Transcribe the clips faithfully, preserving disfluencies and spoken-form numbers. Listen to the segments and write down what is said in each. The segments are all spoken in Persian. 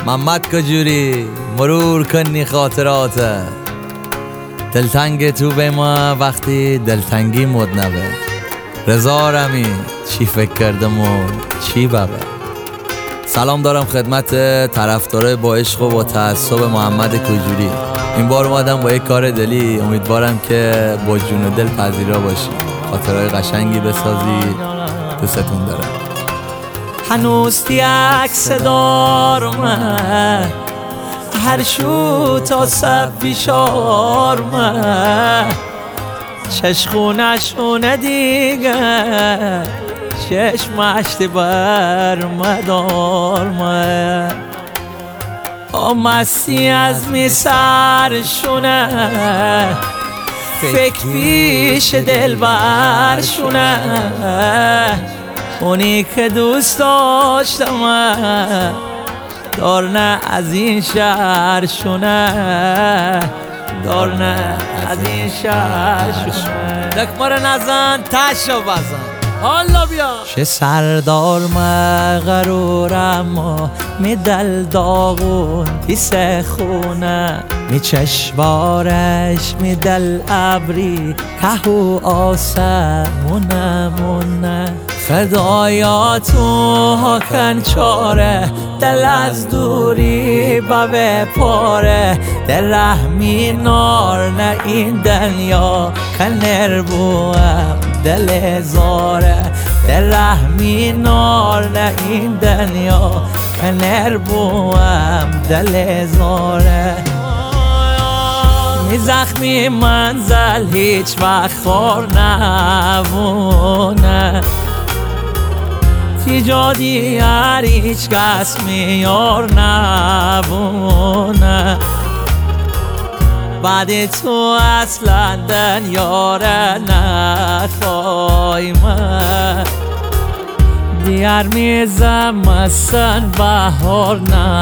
محمد کجوری مرور کنی خاطرات دلتنگ تو به ما وقتی دلتنگی مدنبه. رضا رمی چی فکر کردم و چی بابه. سلام دارم خدمت طرفدارای با عشق و با تعصب محمد کجوری. این بار اومدم با یک کار دلی، امیدوارم که با جون و دل پذیرا باشی، خاطرهای قشنگی بسازی. دوستتون دارم. هنوز تی عکس دارم هر شو تا سب بیشارم چشخونشونه دیگه چشمشتی بر مدارم آمستی از می سرشونه فکر پیش دل برشونه اونی که دوست داشتم دارنه از این شهر شونه دارنه از این شهر شونه دکمار نزن تشو بزن حالا بیا. چه سردار مغرورم و می دل داغون حس خونه می چشوارش می دل ابری کهو آسمونه مونه فدایاتو ها کن چاره دل از دوری به پاره دل رحمی نار نه این دنیا کنر بوم دل زاره دل رحمی نار نه این دنیا کنر بوم دل زاره می زخمی منزل هیچ وقت خور نبونه تی جادی هر هیچ کس میار نبونه بعد تو اصلا دنیاره نخوای من دیار میزم اصلا بهار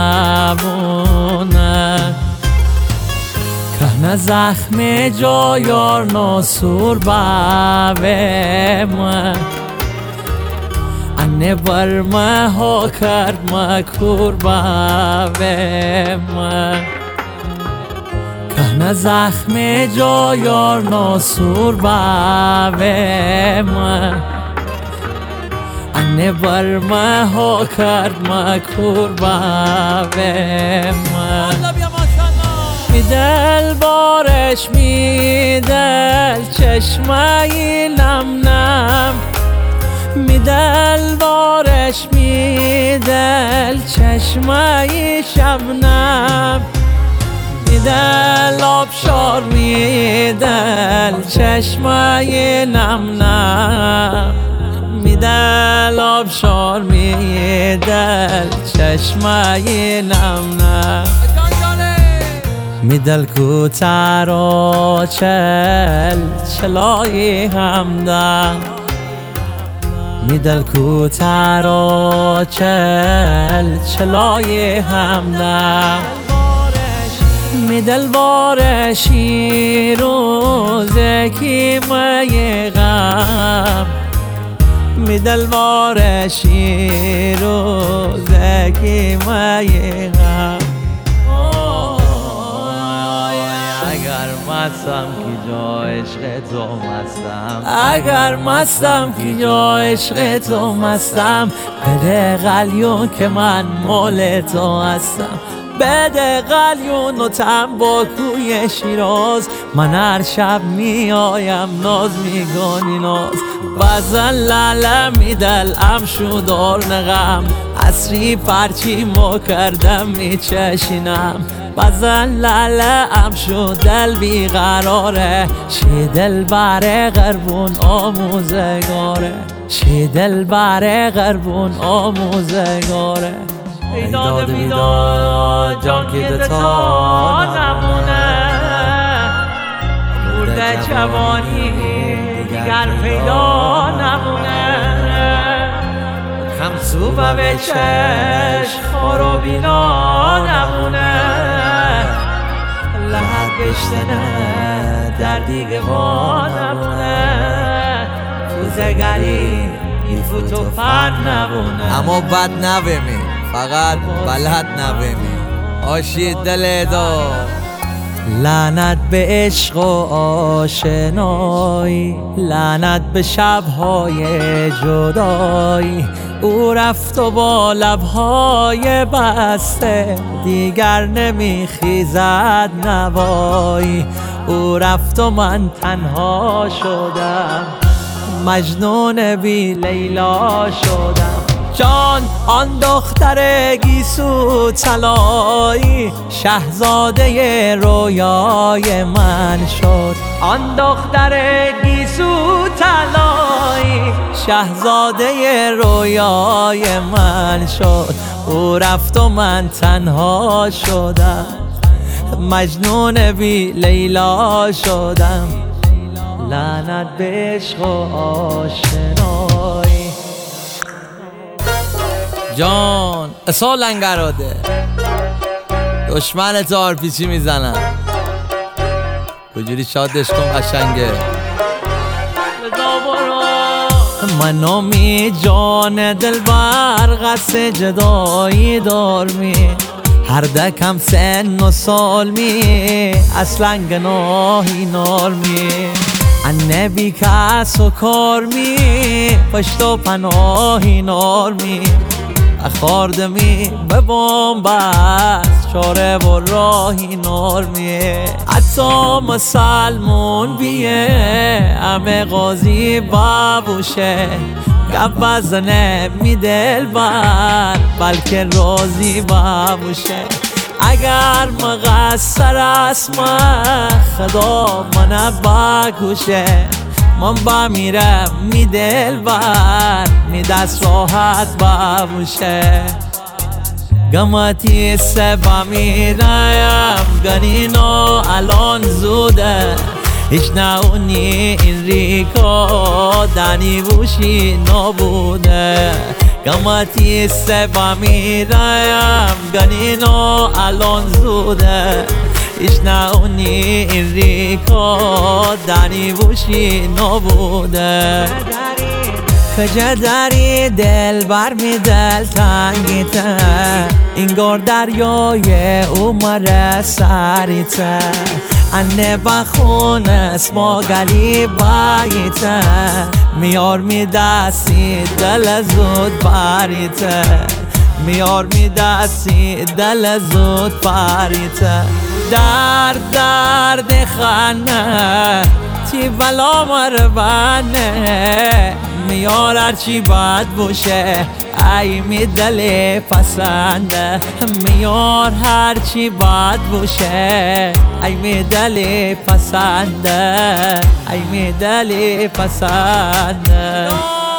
نبونه که زخم جایار ناسور باوه من انه برمه ها کرد مکور باوه من که زخم جایار ناسور باوه من انه برمه ها کرد مکور باوه من می دل بارش می دل چشمه نم نم می دل بارش می دل چشمه شبنم می دل آبشار می دل چشمه نم نم می دل آبشار می دل چشمه نم نم می دل کوتر و چل چلای همدم می دل کوتر و چل چلای همدم می دل بارشی روزه کی می غم می دل بارشی روزه کی می غم اگر مستم که جا عشق تو مستم اگر مستم که جا عشق تو مستم بده قلیون که من مال تو هستم بده قلیون و تنباکوی شیراز من هر شب می آیم ناز میگانی ناز بزن لاله می دلم شدار نغم عصری پرچی ما کردم می چشینم بزن لاله ام شو دل بیقراره شی دل بره غربون آموزگاره شی دل بره غربون آموزگاره ایداد بیداد جان که دتا نمونه مرده جوانی دیگر پیدا نمونه خمسو و به چشم خور و بینا نمونه لحد بشتنه در دیگه ما نمونه تو زگری این فوتو فن نمونه اما بد نبیمی فقط بلد نبیمی آشی دل دار. لعنت به عشق و آشنایی، لعنت به شبهای جدایی. او رفت و با لبهای بسته دیگر نمیخیزد نوایی. او رفت و من تنها شدم، مجنون بی لیلا شدم. جان آن دختر گیسو طلایی، شهزاده رویای من شد. آن دختر گیسو طلایی، شهزاده رویای من شد. او رفت و من تنها شدم، مجنون بی لیلا شدم. لعنت به عشق و آشنایی. جان اصال لنگراده دشمن تار پیچی میزنم، کجوری شادش کن قشنگه. منو می جان دل بر قصد جدایی دار می، هر دکم سن و سال می اصلا گناهی نار می. النبی کس و کار می پشت و پناهی نار می. اخاردمی به بومبست چاره و راهی نار میه. حتی مسلمون بیه همه قاضی بابوشه، گپ بزنه می دل بر بلکه راضی بابوشه. اگر مقصر است من خدا من بکشه، من با میرم می دل بر می دست راحت بابوشه. گمتی سبا میرایم گنینو الان زوده، هیچ ناونی این ریکو دانی بوشی نبوده. گمتی سبا میرایم گنینو الان زوده، هیچ ناونی این ریکو دانی بوشی نبوده. کجا داری دل بر می دل تنگیته، اینگار دریای عمر سریته. انه بخون اسما گلی باییته، میار می دستی دل زود باریته. میار می دستی دل زود باریته. درد درد خانه تی بلا مربانه، میار هرچی بد باشه ای می دل پسنده. میار هرچی بد باشه ای می دل پسنده، ای می دل پسنده.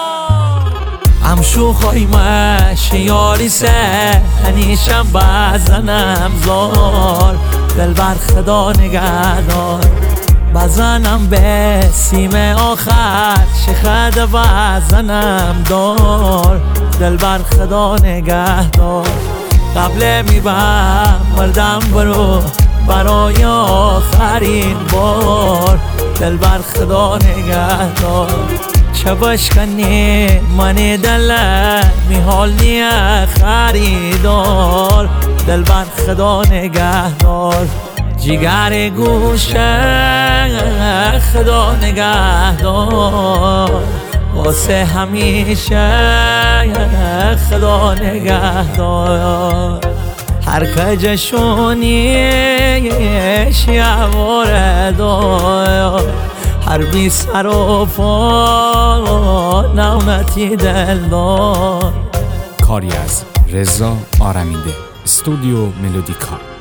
هم شوخای مش یاری سه هنیشم بزنم زار، دل بر خدا نگهدار. بزنم به سیم آخر شخد بزنم دار، دل بر خدا نگهدار. قبل میبم مردم برو برای آخرین بار، دل بر خدا نگهدار. چه بشکنی من دل میحالی خریدار، دل بر خدا نگهدار. جگر گوشه خدا نگهدار، واسه همیشه خدا نگهدار. هر کجشونیش یواره دار، هر بی سر و پا نعمتی دل دار. کاری از رضا آرمینده، استودیو ملودیکا.